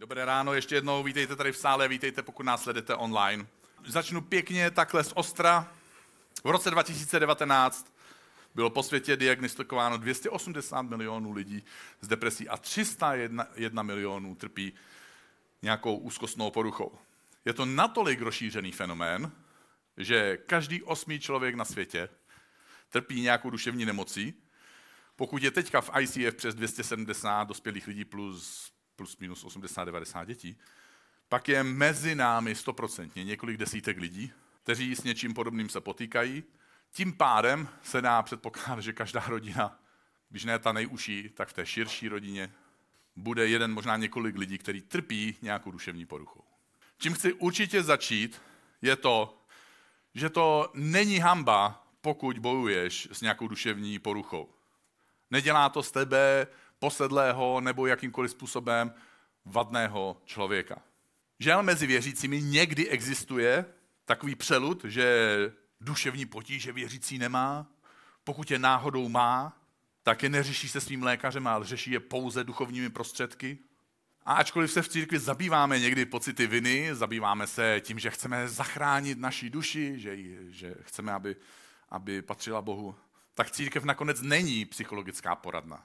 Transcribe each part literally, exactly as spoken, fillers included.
Dobré ráno, ještě jednou vítejte tady v sále, vítejte, pokud nás sledujete online. Začnu pěkně takhle z ostra. V roce dva tisíce devatenáct bylo po světě diagnostikováno dvě stě osmdesát milionů lidí s depresí a tři sta jedna milionů trpí nějakou úzkostnou poruchou. Je to natolik rozšířený fenomén, že každý osmý člověk na světě trpí nějakou duševní nemocí. Pokud je teďka v I C F přes dvě stě sedmdesát dospělých lidí plus, plus minus osmdesát devadesát dětí, pak je mezi námi stoprocentně několik desítek lidí, kteří s něčím podobným se potýkají. Tím pádem se dá předpokládat, že každá rodina, když ne ta nejužší, tak v té širší rodině bude jeden, možná několik lidí, kteří trpí nějakou duševní poruchou. Čím chci určitě začít, je to, že to není hanba, pokud bojuješ s nějakou duševní poruchou. Nedělá to z tebe posedlého nebo jakýmkoliv způsobem vadného člověka. Žel mezi věřícími někdy existuje takový přelud, že duševní potíže věřící nemá. Pokud je náhodou má, tak je neřeší se svým lékařem, ale řeší je pouze duchovními prostředky. A ačkoliv se v církvi zabýváme někdy pocity viny, zabýváme se tím, že chceme zachránit naši duši, že, že chceme, aby, aby patřila Bohu, tak církev nakonec není psychologická poradna.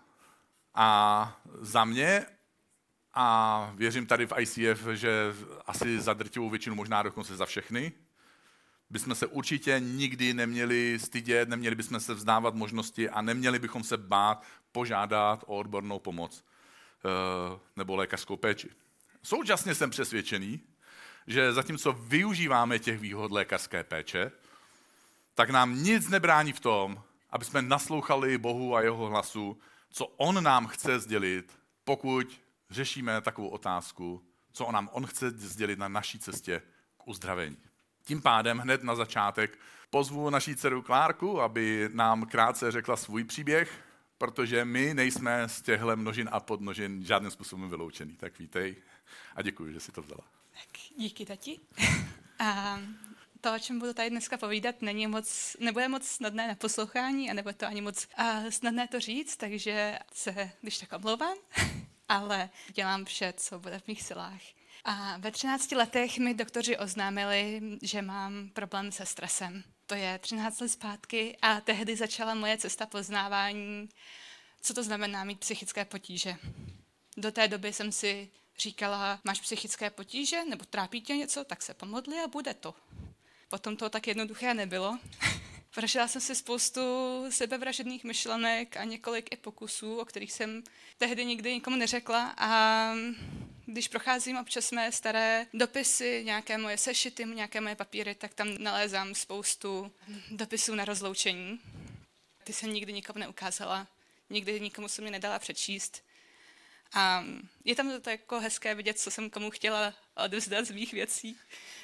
A za mě, a věřím tady v I C F, že asi za drtivou většinu, možná dokonce za všechny, bychom se určitě nikdy neměli stydět, neměli bychom se vzdávat možnosti a neměli bychom se bát požádat o odbornou pomoc nebo lékařskou péči. Současně jsem přesvědčený, že zatímco využíváme těch výhod lékařské péče, tak nám nic nebrání v tom, aby jsme naslouchali Bohu a jeho hlasu, co on nám chce sdělit, pokud řešíme takovou otázku, co on nám on chce sdělit na naší cestě k uzdravení. Tím pádem hned na začátek pozvu naší dceru Klárku, aby nám krátce řekla svůj příběh, protože my nejsme z těchto množin a podmnožin žádným způsobem vyloučený. Tak vítej a děkuji, že jsi to vzala. Tak díky, tati. A to, o čem budu tady dneska povídat, není moc, nebude moc snadné na poslouchání a nebude to ani moc uh, snadné to říct, takže se když tak omlouvám, ale dělám vše, co bude v mých silách. A ve třinácti letech mi doktoři oznámili, že mám problém se stresem. To je třináct let zpátky a tehdy začala moje cesta poznávání, co to znamená mít psychické potíže. Do té doby jsem si říkala, máš psychické potíže nebo trápí tě něco, tak se pomodli a bude to. Potom to tak jednoduché nebylo. Prožila jsem si spoustu sebevražedných myšlenek a několik i pokusů, o kterých jsem tehdy nikdy nikomu neřekla. A když procházím občas mé staré dopisy, nějaké moje sešity, nějaké moje papíry, tak tam nalézám spoustu dopisů na rozloučení. Ty jsem nikdy nikomu neukázala, nikdy nikomu jsem je nedala přečíst. A je tam to jako hezké vidět, co jsem komu chtěla odevzdat z mých věcí.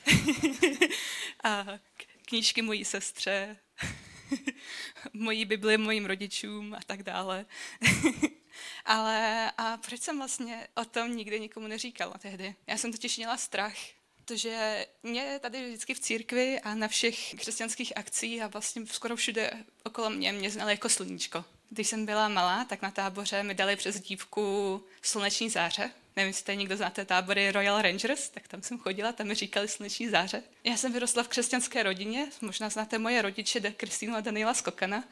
A knížky mojí sestře, mojí Bibli mojím rodičům a tak dále. Ale a proč jsem vlastně o tom nikdy nikomu neříkala tehdy? Já jsem totiž měla strach, protože mě tady vždycky v církvi a na všech křesťanských akcích a vlastně skoro všude okolo mě mě znali jako sluníčko. Když jsem byla malá, tak na táboře mi dali přes dívku Sluneční záře. Nevím, jestli někdo znáte tábory Royal Rangers, tak tam jsem chodila, tam mi říkali Sluneční záře. Já jsem vyrostla v křesťanské rodině, možná znáte moje rodiče, Kristýnu a Daniela Skokana.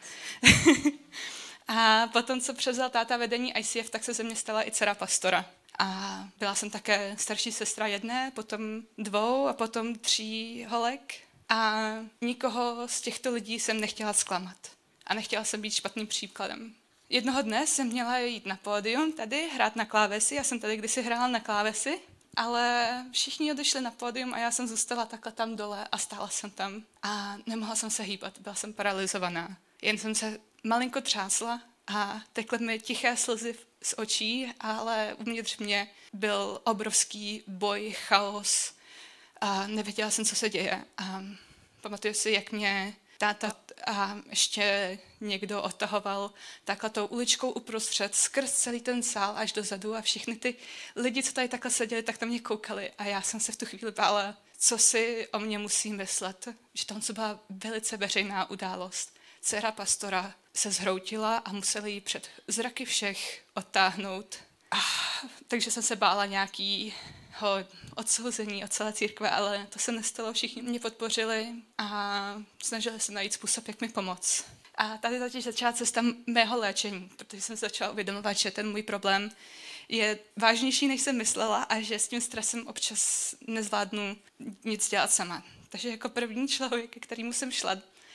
A potom, co převzal táta vedení I C F, tak se ze mě stala i dcera pastora. A byla jsem také starší sestra jedné, potom dvou a potom tří holek. A nikoho z těchto lidí jsem nechtěla zklamat. A nechtěla jsem být špatným příkladem. Jednoho dne jsem měla jít na pódium tady, hrát na klávesi. Já jsem tady kdysi hrála na klávesi, ale všichni odešli na pódium a já jsem zůstala takhle tam dole a stála jsem tam. A nemohla jsem se hýbat, byla jsem paralizovaná. Jen jsem se malinko třásla a tekly mi tiché slzy z očí, ale uvnitř mě byl obrovský boj, chaos a nevěděla jsem, co se děje. A pamatuju si, jak mě táta a ještě někdo odtahoval takhle tou uličkou uprostřed, skrz celý ten sál až dozadu a všichni ty lidi, co tady takhle seděli, tak na mě koukali a já jsem se v tu chvíli bála, co si o mě musí myslet, že to byla velice veřejná událost. Dcera pastora se zhroutila a museli ji před zraky všech odtáhnout A, takže jsem se bála nějakého odsouzení od celé církve, ale to se nestalo, všichni mě podpořili a snažili se najít způsob, jak mi pomoct. A tady totiž začala cesta mého léčení, protože jsem se začala uvědomovat, že ten můj problém je vážnější, než jsem myslela a že s tím stresem občas nezvládnu nic dělat sama. Takže jako první člověk, který musím šla,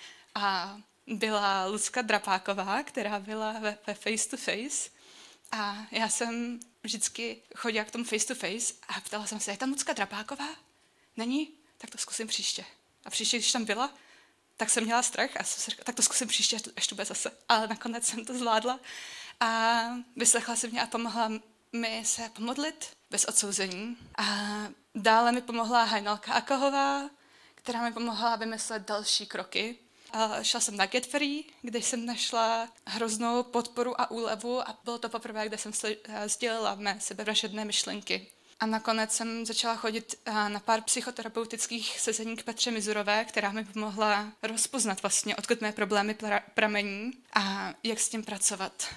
a byla Lucka Drapáková, která byla ve, ve Face to Face. A já jsem vždycky chodila k tomu Face to Face a ptala jsem se, je tam Lucka Drapáková? Není? Tak to zkusím příště. A příště, když tam byla, tak jsem měla strach a jsem si řekla, tak to zkusím příště, až tu bude zase. Ale nakonec jsem to zvládla a vyslechla si mě a pomohla mi se pomodlit bez odsouzení. A dále mi pomohla Hajnalka Akahová, která mi pomohla vymyslet další kroky. A šla jsem na Get Free, kde jsem našla hroznou podporu a úlevu a bylo to poprvé, kde jsem sdělila mé sebevražedné myšlenky. A nakonec jsem začala chodit na pár psychoterapeutických sezení k Petře Mizurové, která mi pomohla rozpoznat vlastně, odkud mé problémy pra- pramení a jak s tím pracovat.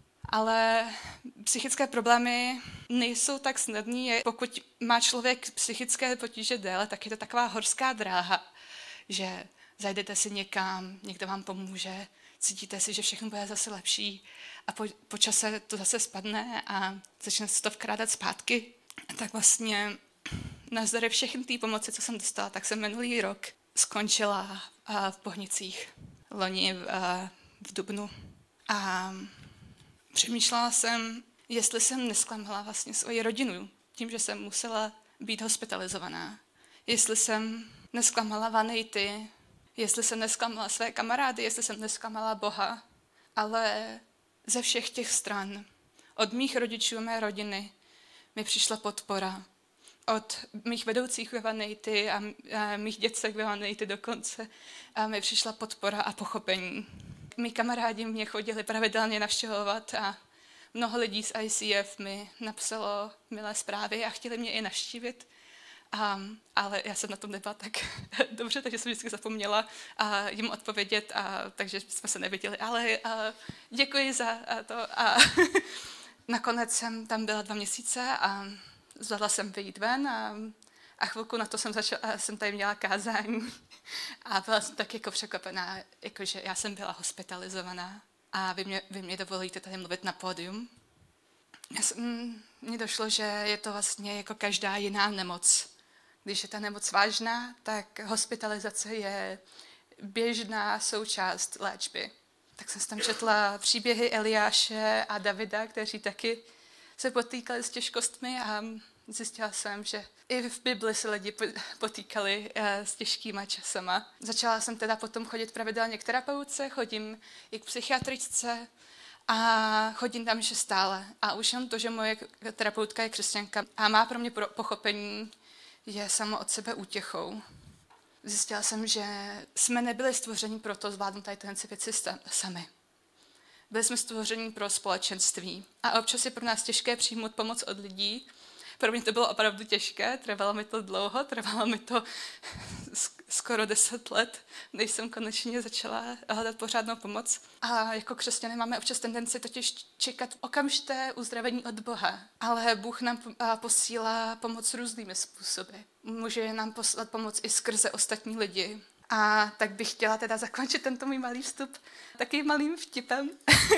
Ale psychické problémy nejsou tak snadný. Pokud má člověk psychické potíže déle, tak je to taková horská dráha, že zajdete si někam, někdo vám pomůže, cítíte si, že všechno bude zase lepší a po, po čase to zase spadne a začne se to vkrádat zpátky. A tak vlastně navzdory všechny té pomoci, co jsem dostala, tak jsem minulý rok skončila v Bohnicích, loni v, v dubnu. A přemýšlela jsem, jestli jsem nesklamala vlastně svoji rodinu tím, že jsem musela být hospitalizovaná. Jestli jsem nesklamala Vanity, jestli jsem nesklamala své kamarády, jestli jsem nesklamala Boha. Ale ze všech těch stran, od mých rodičů a mé rodiny, mi přišla podpora. Od mých vedoucích ve Vanity a mých dětsek ve Vanity dokonce a mi přišla podpora a pochopení. Mí kamarádi mě chodili pravidelně navštěvovat a mnoho lidí z I C F mi napsalo milé zprávy a chtěli mě i navštívit. A, ale já jsem na tom nebyla tak dobře, takže jsem vždycky zapomněla a jim odpovědět, a, takže jsme se neviděli. Ale a, děkuji za a to. A nakonec jsem tam byla dva měsíce a zvládla jsem vyjít ven a, a chvilku na to jsem, začala, jsem tady měla kázání a byla jsem tak jako překvapená, jakože já jsem byla hospitalizovaná a vy mě, vy mě dovolíte tady mluvit na pódium. Mně došlo, že je to vlastně jako každá jiná nemoc. Když je ta nemoc vážná, tak hospitalizace je běžná součást léčby. Tak jsem tam četla příběhy Eliáše a Davida, kteří taky se potýkali s těžkostmi a zjistila jsem, že i v Bibli se lidi potýkali s těžkýma časama. Začala jsem teda potom chodit pravidelně k terapeutce, chodím i k psychiatričce a chodím tam ještě stále. A už jenom to, že moje terapeutka je křesťanka a má pro mě pochopení, je samo od sebe útěchou. Zjistila jsem, že jsme nebyli stvoření pro to zvládnout tady tyhle věci sami. Byli jsme stvoření pro společenství. A občas je pro nás těžké přijmout pomoc od lidí. Pro mě to bylo opravdu těžké, trvalo mi to dlouho, trvalo mi to skoro deset let, než jsem konečně začala hledat pořádnou pomoc. A jako křesťané máme občas tendenci totiž čekat okamžité uzdravení od Boha. Ale Bůh nám posílá pomoc různými způsoby. Může nám poslat pomoc i skrze ostatní lidi. A tak bych chtěla teda zakončit tento můj malý vstup takovým malým vtipem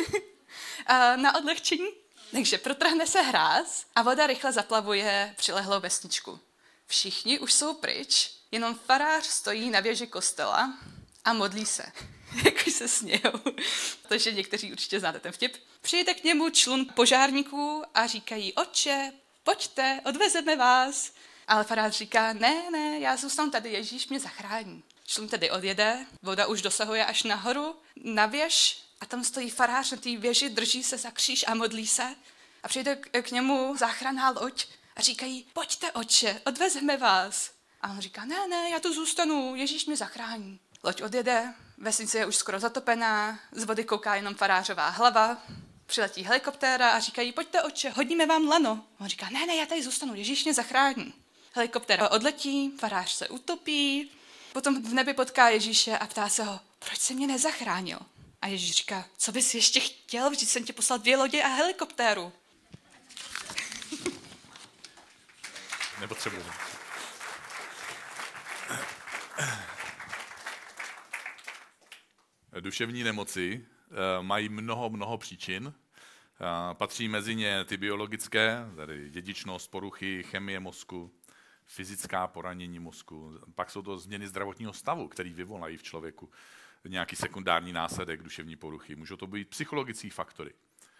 na odlehčení. Takže protrhne se hráz a voda rychle zaplavuje přilehlou vesničku. Všichni už jsou pryč, jenom farář stojí na věži kostela a modlí se. Jakož se smějou. Protože někteří určitě znáte ten vtip. Přijde k němu člun požárníků a říkají: Otče, pojďte, odvezeme vás. Ale farář říká: Ne, ne, já zůstanu tady, Ježíš mě zachrání. Člun tedy odjede, voda už dosahuje až nahoru, na věž, a tam stojí farář na té věži, drží se za kříž a modlí se. A přijde k němu záchranná loď a říkají: Pojďte, otče, odvezeme vás. A on říká: Ne, ne, já tu zůstanu, Ježíš mě zachrání. Loď odjede, vesnice je už skoro zatopená, z vody kouká jenom farářová hlava. Přiletí helikoptéra a říkají: Pojďte, otče, hodíme vám lano. A on říká: Ne, ne, já tady zůstanu, Ježíš mě zachrání. Helikoptéra odletí, farář se utopí, potom v nebi potká Ježíše a ptá se ho: Proč jsi mě nezachránil? A Ježíš říká: Co bys ještě chtěl? Vždyť jsem ti poslal dvě lodě a helikoptéru. Nepotřebuji. Duševní nemoci mají mnoho, mnoho příčin. Patří mezi ně ty biologické, tedy dědičnost, poruchy, chemie mozku, fyzická poranění mozku. Pak jsou to změny zdravotního stavu, který vyvolají v člověku nějaký sekundární následek duševní poruchy. Můžou to být psychologické faktory.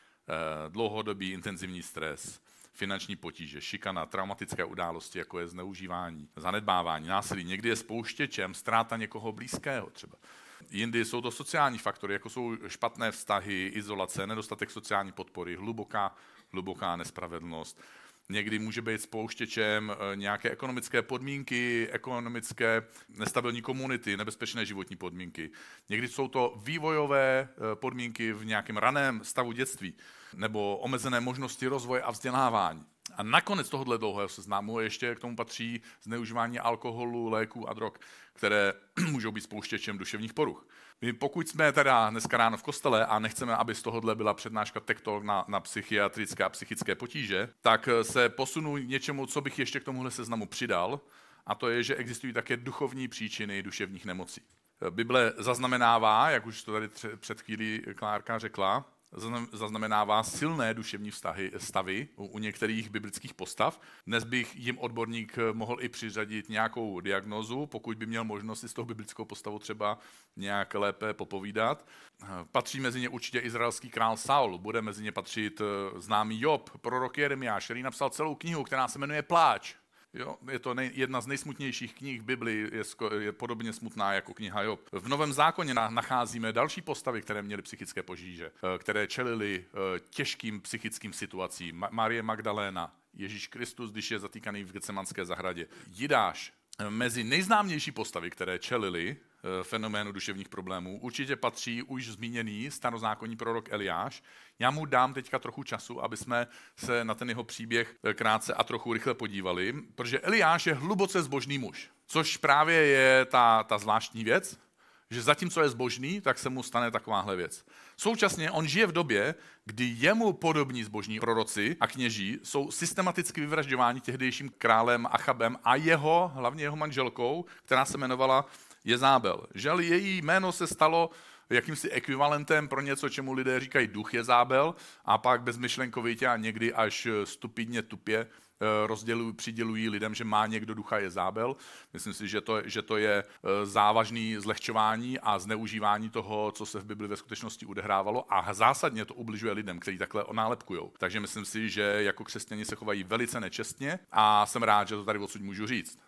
Dlouhodobý intenzivní stres, finanční potíže, šikana, traumatické události, jako je zneužívání, zanedbávání, násilí. Někdy je spouštěčem ztráta někoho blízkého třeba. Jindy jsou to sociální faktory, jako jsou špatné vztahy, izolace, nedostatek sociální podpory, hluboká, hluboká nespravedlnost. Někdy může být spouštěčem nějaké ekonomické podmínky, ekonomické nestabilní komunity, nebezpečné životní podmínky. Někdy jsou to vývojové podmínky v nějakém raném stavu dětství nebo omezené možnosti rozvoje a vzdělávání. A nakonec tohohle dlouhého seznamu ještě k tomu patří zneužívání alkoholu, léků a drog, které můžou být spouštěčem duševních poruch. My pokud jsme teda dneska ráno v kostele a nechceme, aby z tohohle byla přednáška Tech Talk na, na psychiatrické a psychické potíže, tak se posunu něčemu, co bych ještě k tomuhle seznamu přidal, a to je, že existují také duchovní příčiny duševních nemocí. Bible zaznamenává, jak už to tady před chvílí Klárka řekla, zaznamenává silné duševní vztahy, stavy u, u některých biblických postav. Dnes bych jim odborník mohl i přiřadit nějakou diagnózu, pokud by měl možnost si z toho biblickou postavu třeba nějak lépe popovídat. Patří mezi ně určitě izraelský král Saul, bude mezi ně patřit známý Job, prorok Jeremiáš, který napsal celou knihu, která se jmenuje Pláč. Jo, je to nej, jedna z nejsmutnějších knih Bibli, je, je podobně smutná jako kniha Job. V Novém zákoně nacházíme další postavy, které měly psychické potíže, které čelily těžkým psychickým situacím. Marie Magdaléna, Ježíš Kristus, když je zatýkaný v Getsemanské zahradě. Jidáš. Mezi nejznámější postavy, které čelily fenoménu duševních problémů, určitě patří už zmíněný starozákonní prorok Eliáš. Já mu dám teďka trochu času, aby jsme se na ten jeho příběh krátce a trochu rychle podívali, protože Eliáš je hluboce zbožný muž, což právě je ta, ta zvláštní věc, že zatímco je zbožný, tak se mu stane takováhle věc. Současně on žije v době, kdy jemu podobní zbožní proroci a kněží jsou systematicky vyvražďováni tehdejším králem Achabem a jeho, hlavně jeho manželkou, která se jmenovala Jezábel. Žel její jméno se stalo jakýmsi ekvivalentem pro něco, čemu lidé říkají duch Jezábel, a pak bezmyšlenkovitě a někdy až stupidně tupě rozdělují, přidělují lidem, že má někdo ducha Jezábel. Myslím si, že to, že to je závažný zlehčování a zneužívání toho, co se v Bibli ve skutečnosti odehrávalo, a zásadně to ubližuje lidem, kteří takhle onálepkujou. Takže myslím si, že jako křesťani se chovají velice nečestně a jsem rád, že to tady odsud můžu říct.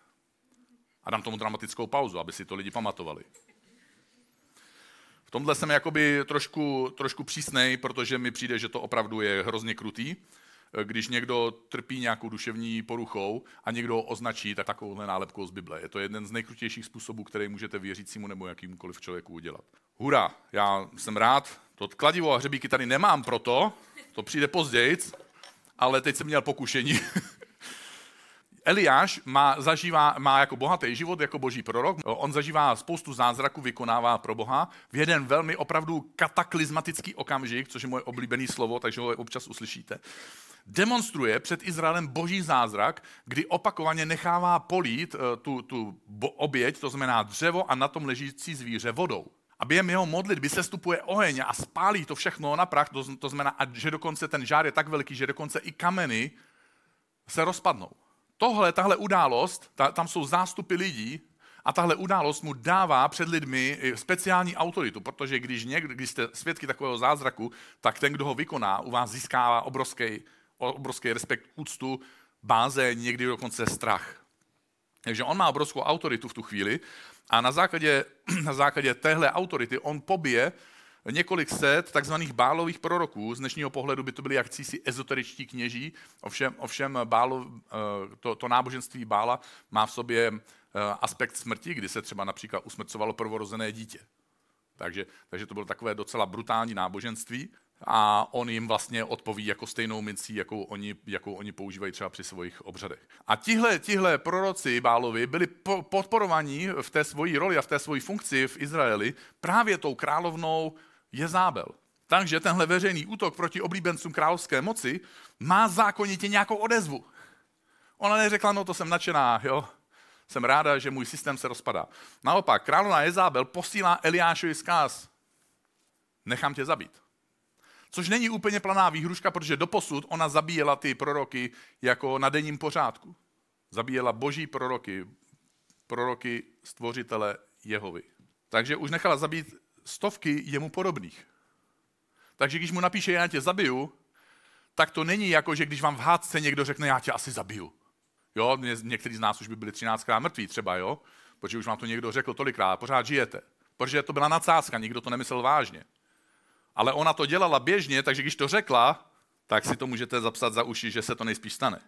A dám tomu dramatickou pauzu, aby si to lidi pamatovali. V tomhle jsem jakoby trošku, trošku přísnej, protože mi přijde, že to opravdu je hrozně krutý. Když někdo trpí nějakou duševní poruchou a někdo ho označí tak takovouhle nálepkou z Bible. Je to jeden z nejkrutějších způsobů, který můžete věřícímu nebo jakýmkoliv člověku udělat. Hurá, já jsem rád. To kladivo a hřebíky tady nemám proto, to přijde pozdějc, ale teď jsem měl pokušení. Eliáš má, zažívá, má jako bohatý život, jako boží prorok. On zažívá spoustu zázraků, vykonává pro Boha. V jeden velmi opravdu kataklizmatický okamžik, což je moje oblíbené slovo, takže ho občas uslyšíte, demonstruje před Izraelem boží zázrak, kdy opakovaně nechává polít tu, tu oběť, to znamená dřevo a na tom ležící zvíře vodou. A během jeho modlitby sestupuje oheň a spálí to všechno na prach, to, to znamená, že dokonce ten žár je tak velký, že dokonce i kameny se rozpadnou. Tohle, tahle událost, ta, tam jsou zástupy lidí a tahle událost mu dává před lidmi speciální autoritu, protože když, někdo, když jste svědky takového zázraku, tak ten, kdo ho vykoná, u vás získává obrovský, obrovský respekt, úctu, bázeň, někdy dokonce strach. Takže on má obrovskou autoritu v tu chvíli a na základě, na základě téhle autority on pobije několik set takzvaných Bálových proroků. Z dnešního pohledu by to byli jakcísi ezoteričtí kněží, ovšem, ovšem Bálo, to, to náboženství Bála má v sobě aspekt smrti, kdy se třeba například usmrcovalo prvorozené dítě. Takže, takže to bylo takové docela brutální náboženství a on jim vlastně odpoví jako stejnou mincí, jakou oni, jakou oni používají třeba při svých obřadech. A tihle, tihle proroci Bálovi byli po, podporovaní v té svojí roli a v té svojí funkci v Izraeli právě tou královnou Jezábel. Takže tenhle veřejný útok proti oblíbencům královské moci má zákonitě nějakou odezvu. Ona neřekla, no to jsem nadšená, jo. Jsem ráda, že můj systém se rozpadá. Naopak, královna Jezabel posílá Eliášovi vzkaz. Nechám tě zabít. Což není úplně planá výhruška, protože doposud ona zabíjela ty proroky jako na denním pořádku. Zabíjela boží proroky, proroky stvořitele Jehovy. Takže už nechala zabít stovky jemu podobných. Takže když mu napíše, já tě zabiju, tak to není jako, že když vám v hádce někdo řekne, já tě asi zabiju. Jo, někteří z nás už by byli třináctkrát mrtví třeba, jo, protože už vám to někdo řekl tolikrát, pořád žijete. Protože to byla nadsázka, nikdo to nemyslel vážně. Ale ona to dělala běžně, takže když to řekla, tak si to můžete zapsat za uši, že se to nejspíš stane.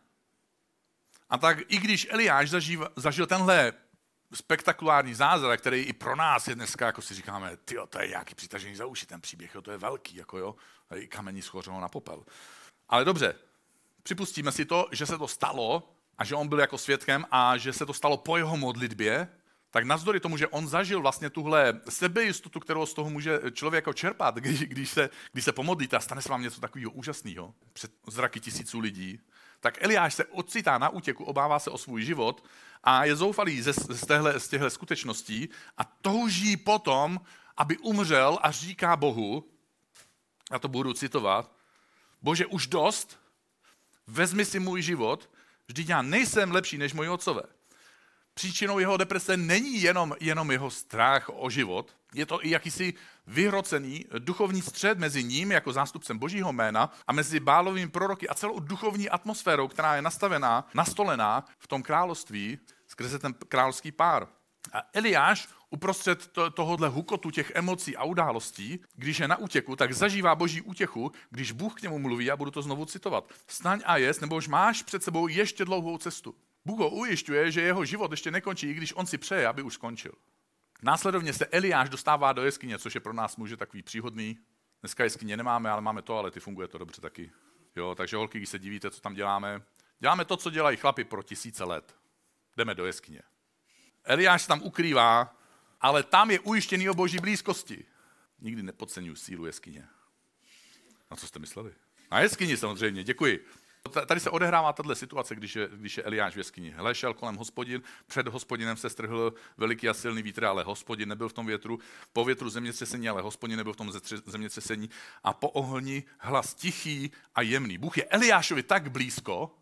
A tak i když Eliáš zaživ, zažil tenhle spektakulární zázrak, který i pro nás je dneska, jako si říkáme, tyjo, to je nějaký přitažení za uši, ten příběh, jo, to je velký, jako jo, i kamení schořelo na popel. Ale dobře, připustíme si to, že se to stalo a že on byl jako svědkem a že se to stalo po jeho modlitbě, tak navzdory tomu, že on zažil vlastně tuhle sebejistotu, kterou z toho může člověk čerpat, když, když, se, když se pomodlíte a stane se vám něco takového úžasného před zraky tisíců lidí, tak Eliáš se ocitá na útěku, obává se o svůj život a je zoufalý ze, z, téhle, z těchto skutečností a touží potom, aby umřel a říká Bohu, já to budu citovat, Bože, už dost, vezmi si můj život, vždyť já nejsem lepší než moji otcové. Příčinou jeho deprese není jenom, jenom jeho strach o život, je to i jakýsi vyhrocený duchovní střed mezi ním jako zástupcem božího jména a mezi Bálovými proroky a celou duchovní atmosférou, která je nastavená, nastolená v tom království skrze ten královský pár. A Eliáš uprostřed to, tohohle hukotu těch emocí a událostí, když je na útěku, tak zažívá boží útěchu, když Bůh k němu mluví, a budu to znovu citovat. Vstaň a jest, nebo už máš před sebou ještě dlouhou cestu. Bůh ho ujišťuje, že jeho život ještě nekončí, i když on si přeje, aby už skončil. Následovně se Eliáš dostává do jeskyně, což je pro nás muže takový příhodný. Dneska jeskyně nemáme, ale máme toalety, funguje to dobře taky. Jo, takže holky, když se divíte, co tam děláme, děláme to, co dělají chlapi pro tisíce let. Jdeme do jeskyně. Eliáš tam ukrývá, ale tam je ujištěný o boží blízkosti. Nikdy nepodceňuji sílu jeskyně. Na co jste mysleli? Na jeskyni samozřejmě, děkuji. Tady se odehrává tato situace, když je, když je Eliáš v jeskyni. Hele, šel kolem Hospodin, před Hospodinem se strhl veliký a silný vítr, ale Hospodin nebyl v tom větru, po větru zemětřesení, ale Hospodin nebyl v tom zemětřesení a po ohni hlas tichý a jemný. Bůh je Eliášovi tak blízko,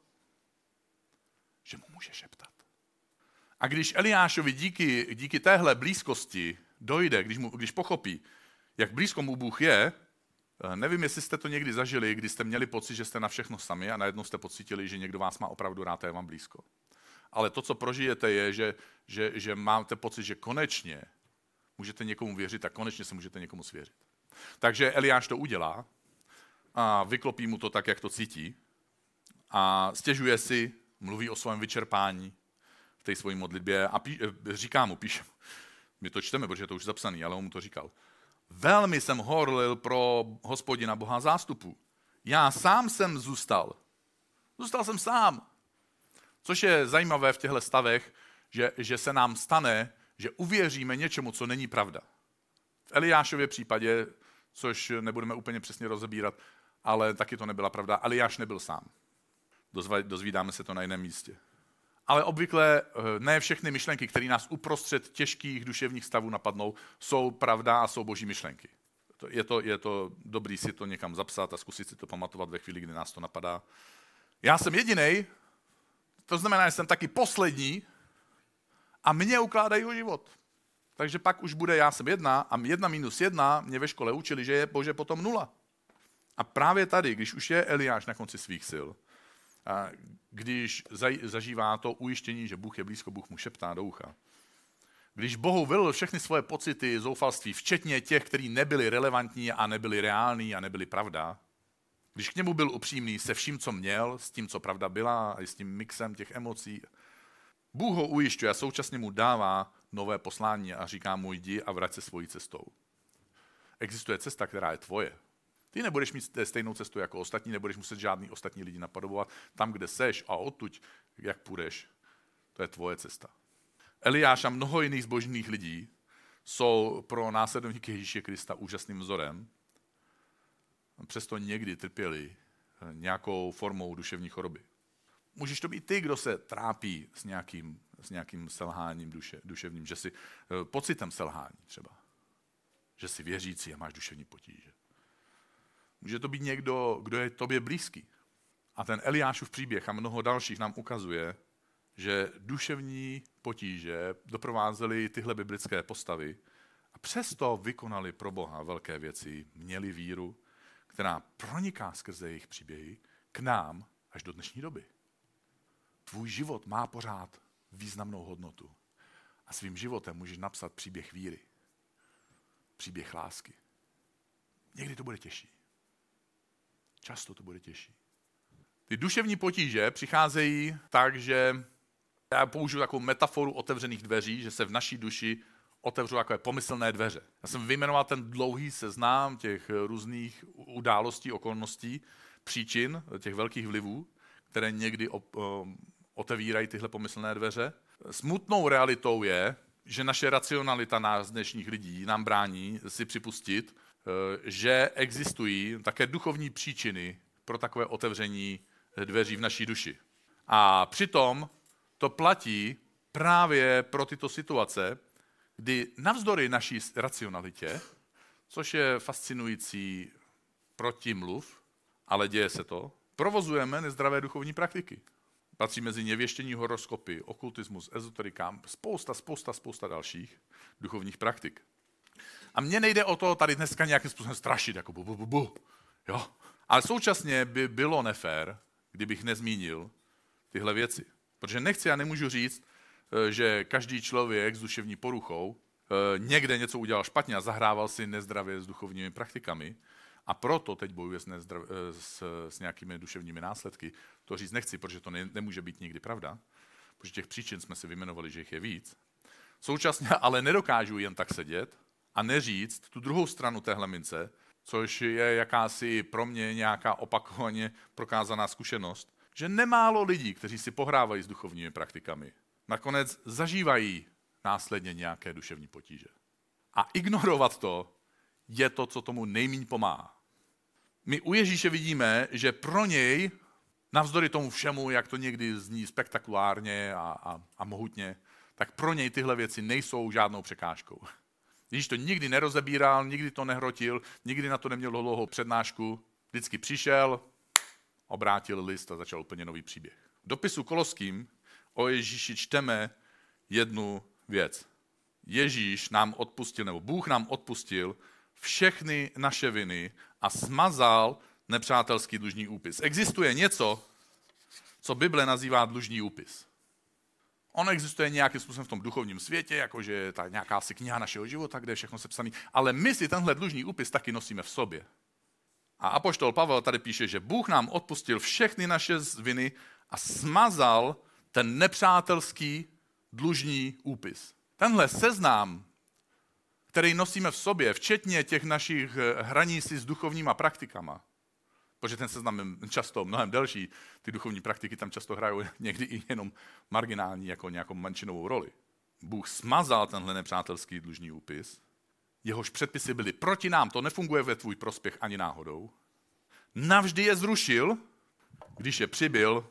že mu může šeptat. A když Eliášovi díky, díky téhle blízkosti dojde, když, mu, když pochopí, jak blízko mu Bůh je, nevím, jestli jste to někdy zažili, kdy jste měli pocit, že jste na všechno sami a najednou jste pocítili, že někdo vás má opravdu rád a je vám blízko. Ale to, co prožijete, je, že, že, že máte pocit, že konečně můžete někomu věřit a konečně se můžete někomu svěřit. Takže Eliáš to udělá a vyklopí mu to tak, jak to cítí a stěžuje si, mluví o svém vyčerpání v té svojí modlitbě a pí, říká mu, píše, my to čteme, protože je to už zapsaný, ale on mu to říkal. Velmi jsem horlil pro Hospodina Boha zástupu. Já sám jsem zůstal. Zůstal jsem sám. Což je zajímavé v těchto stavech, že, že se nám stane, že uvěříme něčemu, co není pravda. V Eliášově případě, což nebudeme úplně přesně rozebírat, ale taky to nebyla pravda, Eliáš nebyl sám. Dozvídáme se to na jiném místě. Ale obvykle ne všechny myšlenky, které nás uprostřed těžkých duševních stavů napadnou, jsou pravda a jsou boží myšlenky. Je to, je to dobrý si to někam zapsat a zkusit si to pamatovat ve chvíli, kdy nás to napadá. Já jsem jedinej, to znamená, že jsem taky poslední a mě ukládají o život. Takže pak už bude já jsem jedna a jedna minus jedna mě ve škole učili, že je Bože potom nula. A právě tady, když už je Eliáš na konci svých sil, a když zažívá to ujištění, že Bůh je blízko, Bůh mu šeptá do ucha. Když Bohu vylil všechny svoje pocity zoufalství, včetně těch, kteří nebyli relevantní a nebyli reální a nebyli pravda, když k němu byl upřímný se vším, co měl, s tím, co pravda byla a s tím mixem těch emocí, Bůh ho ujišťuje a současně mu dává nové poslání a říká mu jdi a vrať se svojí cestou. Existuje cesta, která je tvoje. Ty nebudeš mít stejnou cestu jako ostatní, nebudeš muset žádný ostatní lidi napodobovat. Tam, kde seš a odtud, jak půjdeš, to je tvoje cesta. Eliáš a mnoho jiných zbožných lidí jsou pro následovníky Ježíše Krista úžasným vzorem. Přesto někdy trpěli nějakou formou duševní choroby. Můžeš to být ty, kdo se trápí s nějakým, s nějakým selháním duše, duševním, že si pocitem selhání třeba. Že jsi věřící a máš duševní potíže. Může to být někdo, kdo je tobě blízký. A ten Eliášův příběh a mnoho dalších nám ukazuje, že duševní potíže doprovázely tyhle biblické postavy a přesto vykonali pro Boha velké věci, měli víru, která proniká skrze jejich příběhy k nám až do dnešní doby. Tvůj život má pořád významnou hodnotu a svým životem můžeš napsat příběh víry, příběh lásky. Někdy to bude těžší. Často to bude těžší. Ty duševní potíže přicházejí tak, že já použiju takovou metaforu otevřených dveří, že se v naší duši otevřou takové pomyslné dveře. Já jsem vyjmenoval ten dlouhý seznam těch různých událostí, okolností, příčin, těch velkých vlivů, které někdy otevírají tyhle pomyslné dveře. Smutnou realitou je, že naše racionalita nás dnešních lidí nám brání si připustit, že existují také duchovní příčiny pro takové otevření dveří v naší duši. A přitom to platí právě pro tyto situace, kdy navzdory naší racionalitě, což je fascinující protimluv, ale děje se to, provozujeme nezdravé duchovní praktiky. Patří mezi ně věštění, horoskopy, okultismus, ezoterika, spousta, spousta, spousta dalších duchovních praktik. A mně nejde o to tady dneska nějakým způsobem strašit, jako bu, bu, bu, bu. Jo? Ale současně by bylo nefér, kdybych nezmínil tyhle věci. Protože nechci a nemůžu říct, že každý člověk s duševní poruchou někde něco udělal špatně a zahrával si nezdravě s duchovními praktikami a proto teď bojuje s, nezdrav, s, s nějakými duševními následky. To říct nechci, protože to ne, nemůže být nikdy pravda, protože těch příčin jsme si vyjmenovali, že jich je víc. Současně ale nedokážu jen tak sedět a neříct tu druhou stranu téhle mince, což je jakási pro mě nějaká opakovaně prokázaná zkušenost, že nemálo lidí, kteří si pohrávají s duchovními praktikami, nakonec zažívají následně nějaké duševní potíže. A ignorovat to je to, co tomu nejméně pomáhá. My u Ježíše vidíme, že pro něj, navzdory tomu všemu, jak to někdy zní spektakulárně a, a, a mohutně, tak pro něj tyhle věci nejsou žádnou překážkou. Ježíš to nikdy nerozebíral, nikdy to nehrotil, nikdy na to neměl dlouhou přednášku. Vždycky přišel, obrátil list a začal úplně nový příběh. V dopisu Koloským o Ježíši čteme jednu věc. Ježíš nám odpustil, nebo Bůh nám odpustil všechny naše viny a smazal nepřátelský dlužní úpis. Existuje něco, co Bible nazývá dlužní úpis. On existuje nějakým způsobem v tom duchovním světě, jakože je ta nějaká si kniha našeho života, kde je všechno sepsané, ale my si tenhle dlužní úpis taky nosíme v sobě. A apoštol Pavel tady píše, že Bůh nám odpustil všechny naše viny a smazal ten nepřátelský dlužní úpis. Tenhle seznam, který nosíme v sobě, včetně těch našich hraní si s duchovníma praktikama, protože ten seznam je často mnohem delší, ty duchovní praktiky tam často hrajou někdy i jenom marginální, jako nějakou menšinovou roli. Bůh smazal tenhle nepřátelský dlužní úpis, jehož předpisy byly proti nám, to nefunguje ve tvůj prospěch ani náhodou. Navždy je zrušil, když je přibyl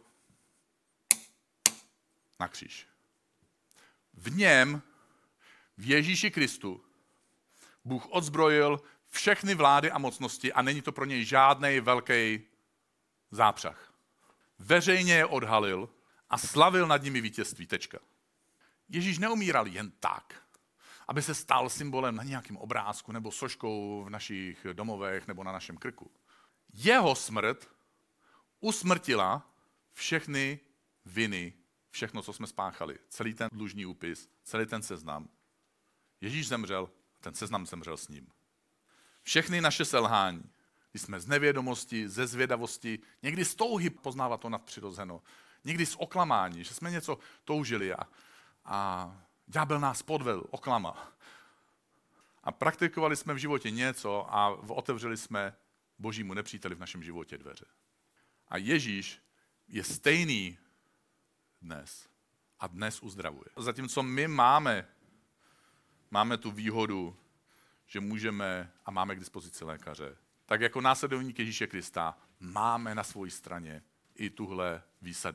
na kříž. V něm, v Ježíši Kristu, Bůh odzbrojil všechny vlády a mocnosti a není to pro něj žádný velký zápřah. Veřejně je odhalil a slavil nad nimi vítězství. Tečka. Ježíš neumíral jen tak, aby se stal symbolem na nějakém obrázku nebo soškou v našich domovech nebo na našem krku. Jeho smrt usmrtila všechny viny, všechno, co jsme spáchali. Celý ten dlužní úpis, celý ten seznam. Ježíš zemřel, ten seznam zemřel s ním. Všechny naše selhání, když jsme z nevědomosti, ze zvědavosti, někdy z touhy poznávat to nadpřirozeno, někdy z oklamání, že jsme něco toužili a, a ďábel nás podvedl, oklamal. A praktikovali jsme v životě něco a otevřeli jsme božímu nepříteli v našem životě dveře. A Ježíš je stejný dnes a dnes uzdravuje. Zatímco my máme, máme tu výhodu, že můžeme a máme k dispozici lékaře, tak jako následovník Ježíše Krista máme na své straně i tuhle výsadu.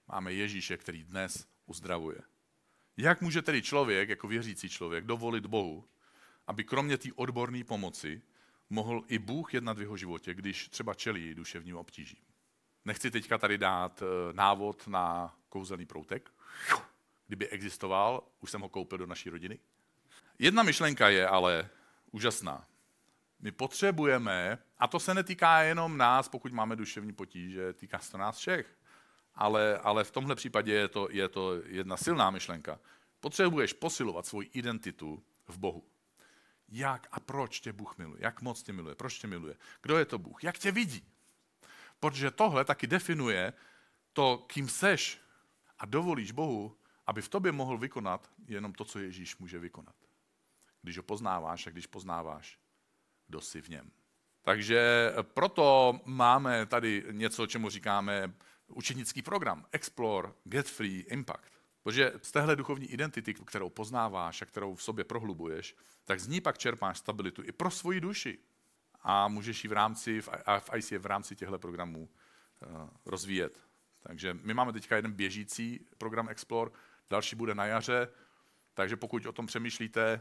Máme Ježíše, který dnes uzdravuje. Jak může tedy člověk, jako věřící člověk, dovolit Bohu, aby kromě té odborné pomoci mohl i Bůh jednat v jeho životě, když třeba čelí duševním obtížím? Nechci teďka tady dát návod na kouzelný proutek. Kdyby existoval, už jsem ho koupil do naší rodiny. Jedna myšlenka je ale úžasná. My potřebujeme, a to se netýká jenom nás, pokud máme duševní potíže, týká se to nás všech, ale, ale v tomhle případě je to, je to jedna silná myšlenka. Potřebuješ posilovat svoji identitu v Bohu. Jak a proč tě Bůh miluje? Jak moc tě miluje? Proč tě miluje? Kdo je to Bůh? Jak tě vidí? Protože tohle taky definuje to, kým seš, a dovolíš Bohu, aby v tobě mohl vykonat jenom to, co Ježíš může vykonat. Když ho poznáváš a když poznáváš, kdo jsi v něm. Takže proto máme tady něco, čemu říkáme učenický program. Explore, Get Free, Impact. Protože z téhle duchovní identity, kterou poznáváš a kterou v sobě prohlubuješ, tak z ní pak čerpáš stabilitu i pro svoji duši. A můžeš ji v rámci, v I C F v rámci těchto programů rozvíjet. Takže my máme teďka jeden běžící program Explore, další bude na jaře, takže pokud o tom přemýšlíte,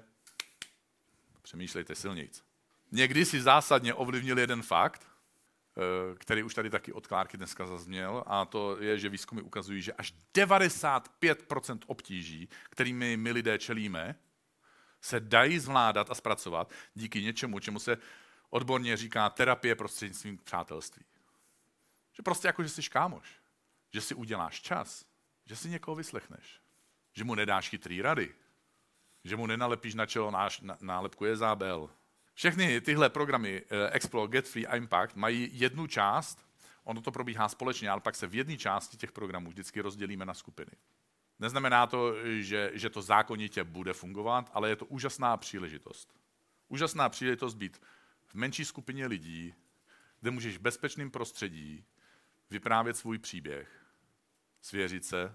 přemýšlejte silnějc. Někdy si zásadně ovlivnil jeden fakt, který už tady taky od Klárky dneska zazněl, a to je, že výzkumy ukazují, že až devadesát pět procent obtíží, kterými my lidé čelíme, se dají zvládat a zpracovat díky něčemu, čemu se odborně říká terapie prostřednictvím přátelství. Že prostě jako, že jsi kámoš, že si uděláš čas, že si někoho vyslechneš, že mu nedáš chytrý rady, že mu nenalepíš na čelo náš, na, nálepku Jezábel. Všechny tyhle programy Explore, Get Free a Impact mají jednu část, ono to probíhá společně, ale pak se v jedné části těch programů vždycky rozdělíme na skupiny. Neznamená to, že, že to zákonitě bude fungovat, ale je to úžasná příležitost. Úžasná příležitost být v menší skupině lidí, kde můžeš v bezpečném prostředí vyprávět svůj příběh, svěřit se,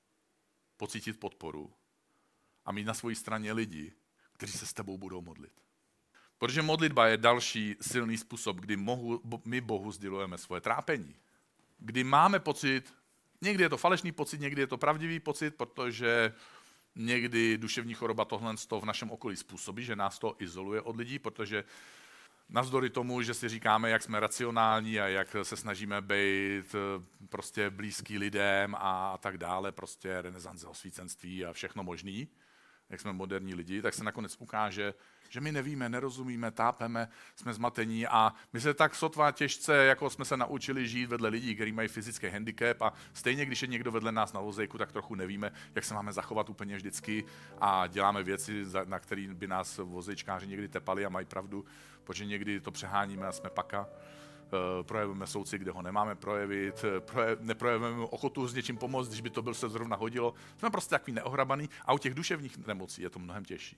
pocítit podporu a mít na své straně lidi, kteří se s tebou budou modlit. Protože modlitba je další silný způsob, kdy mohu, my Bohu sdělujeme svoje trápení. Kdy máme pocit, někdy je to falešný pocit, někdy je to pravdivý pocit, protože někdy duševní choroba tohle v našem okolí způsobí, že nás to izoluje od lidí, protože navzdory tomu, že si říkáme, jak jsme racionální a jak se snažíme být prostě blízký lidem a tak dále, prostě renesance, osvícenství a všechno možný, jak jsme moderní lidi, tak se nakonec ukáže, že my nevíme, nerozumíme, tápeme, jsme zmatení a my se tak sotva těžce, jako jsme se naučili žít vedle lidí, kteří mají fyzický handicap, a stejně, když je někdo vedle nás na vozejku, tak trochu nevíme, jak se máme zachovat úplně vždycky a děláme věci, na které by nás vozejčkáři někdy tepali a mají pravdu, protože někdy to přeháníme a jsme paka. Projevujeme soucit, kde ho nemáme projevit, projev, neprojevujeme ochotu s něčím pomoct, když by to byl se zrovna hodilo. Jsme prostě takový neohrabaný a u těch duševních nemocí je to mnohem těžší.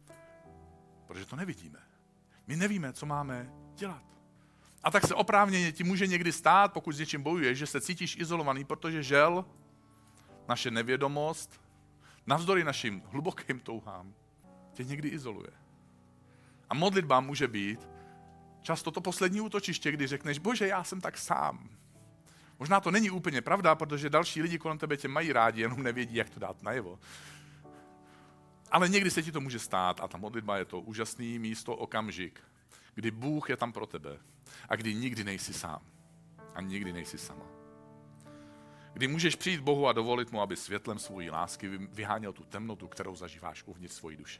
Protože to nevidíme. My nevíme, co máme dělat. A tak se oprávněně ti může někdy stát, pokud s něčím bojuješ, že se cítíš izolovaný, protože žel, naše nevědomost, navzdory našim hlubokým touhám, tě někdy izoluje. A modlitba může být často to poslední útočiště, kdy řekneš, bože, já jsem tak sám. Možná to není úplně pravda, protože další lidi kolem tebe tě mají rádi, jenom nevědí, jak to dát najevo. Ale někdy se ti to může stát a ta modlitba je to úžasný místo, okamžik, kdy Bůh je tam pro tebe a kdy nikdy nejsi sám a nikdy nejsi sama. Kdy můžeš přijít Bohu a dovolit mu, aby světlem svojí lásky vyháněl tu temnotu, kterou zažíváš uvnitř svojí duše.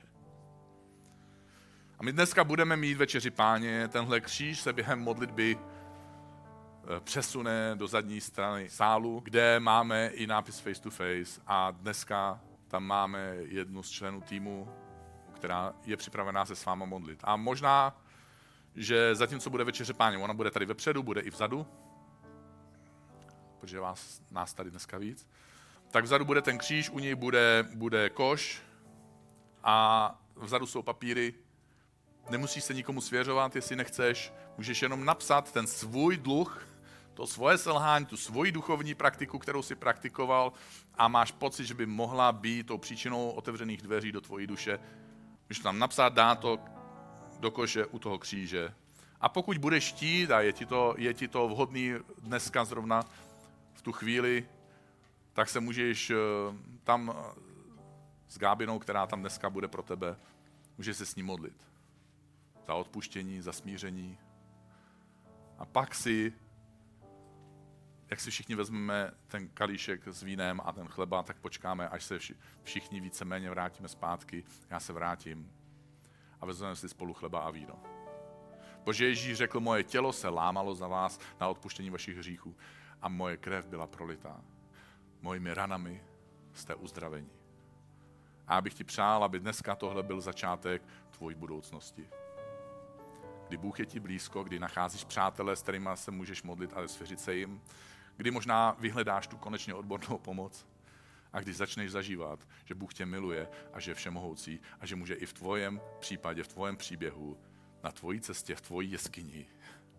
A my dneska budeme mít večeři Páně, tenhle kříž se během modlitby přesune do zadní strany sálu, kde máme i nápis face to face a dneska tam máme jednu z členů týmu, která je připravená se s váma modlit. A možná, že zatímco bude večeře Páně, ona bude tady vepředu, bude i vzadu, protože vás, nás tady dneska víc, tak vzadu bude ten kříž, u něj bude, bude koš a vzadu jsou papíry. Nemusíš se nikomu svěřovat, jestli nechceš, můžeš jenom napsat ten svůj dluh, to svoje selhání, tu svoji duchovní praktiku, kterou si praktikoval a máš pocit, že by mohla být tou příčinou otevřených dveří do tvojí duše. Můžeš tam napsat, dát to do koše u toho kříže. A pokud budeš chtít, a je ti to, je ti to vhodný dneska zrovna v tu chvíli, tak se můžeš tam s Gábinou, která tam dneska bude pro tebe, můžeš se s ní modlit. Za odpuštění, za smíření. A pak si, jak si všichni vezmeme ten kalíšek s vínem a ten chleba, tak počkáme, až se všichni víceméně vrátíme zpátky. Já se vrátím a vezmeme si spolu chleba a víno. Protože Ježíš řekl, moje tělo se lámalo za vás na odpuštění vašich hříchů a moje krev byla prolitá. Mojimi ranami jste uzdraveni. A já bych ti přál, aby dneska tohle byl začátek tvojí budoucnosti. Kdy Bůh je ti blízko, kdy nacházíš přátele, s kterými se můžeš modlit a svěřit se jim, kdy možná vyhledáš tu konečně odbornou pomoc a když začneš zažívat, že Bůh tě miluje a že je všemohoucí a že může i v tvojem případě, v tvojem příběhu, na tvojí cestě, v tvojí jeskyni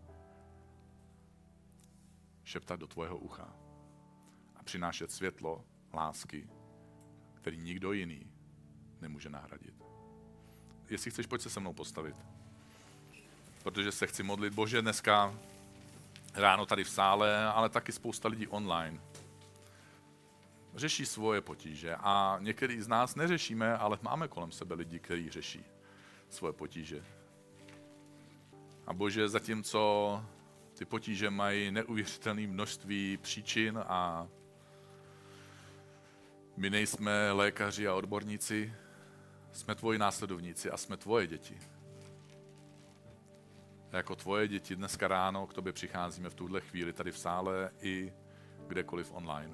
šeptat do tvého ucha a přinášet světlo, lásky, který nikdo jiný nemůže nahradit. Jestli chceš, pojď se se mnou postavit. Protože se chci modlit. Bože, dneska ráno tady v sále, ale taky spousta lidí online řeší svoje potíže a některý z nás neřešíme, ale máme kolem sebe lidi, kteří řeší svoje potíže. A Bože, zatímco ty potíže mají neuvěřitelné množství příčin a my nejsme lékaři a odborníci, jsme tvoji následovníci a jsme tvoje děti. A jako tvoje děti dneska ráno k tobě přicházíme v tuhle chvíli tady v sále i kdekoliv online.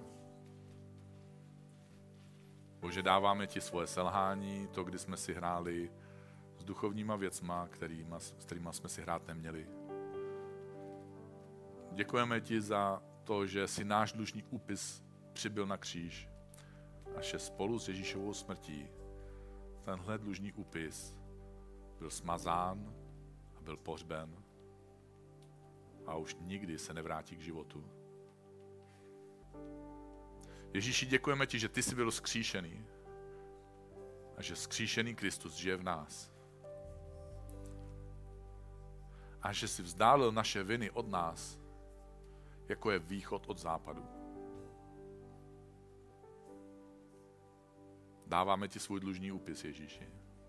Bože, dáváme ti svoje selhání, to, kdy jsme si hráli s duchovníma věcma, kterýma, s kterýma jsme si hrát neměli. Děkujeme ti za to, že si náš dlužný úpis přibyl na kříž a že spolu s Ježíšovou smrtí tenhle dlužný úpis byl smazán a byl pohřben a už nikdy se nevrátí k životu. Ježíši, děkujeme ti, že ty jsi byl vzkříšený a že vzkříšený Kristus žije v nás. A že jsi vzdálil naše viny od nás, jako je východ od západu. Dáváme ti svůj dlužný úpis, Ježíši.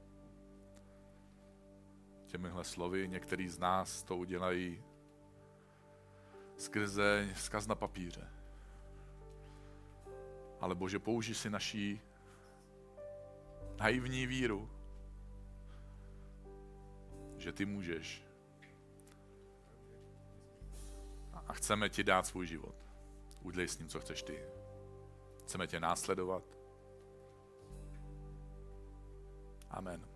Těmihle slovy některý z nás to udělají skrze vzkaz na papíře. Ale Bože, použij si naší naivní víru, že ty můžeš. A chceme ti dát svůj život. Udělej s ním, co chceš ty. Chceme tě následovat. Amen.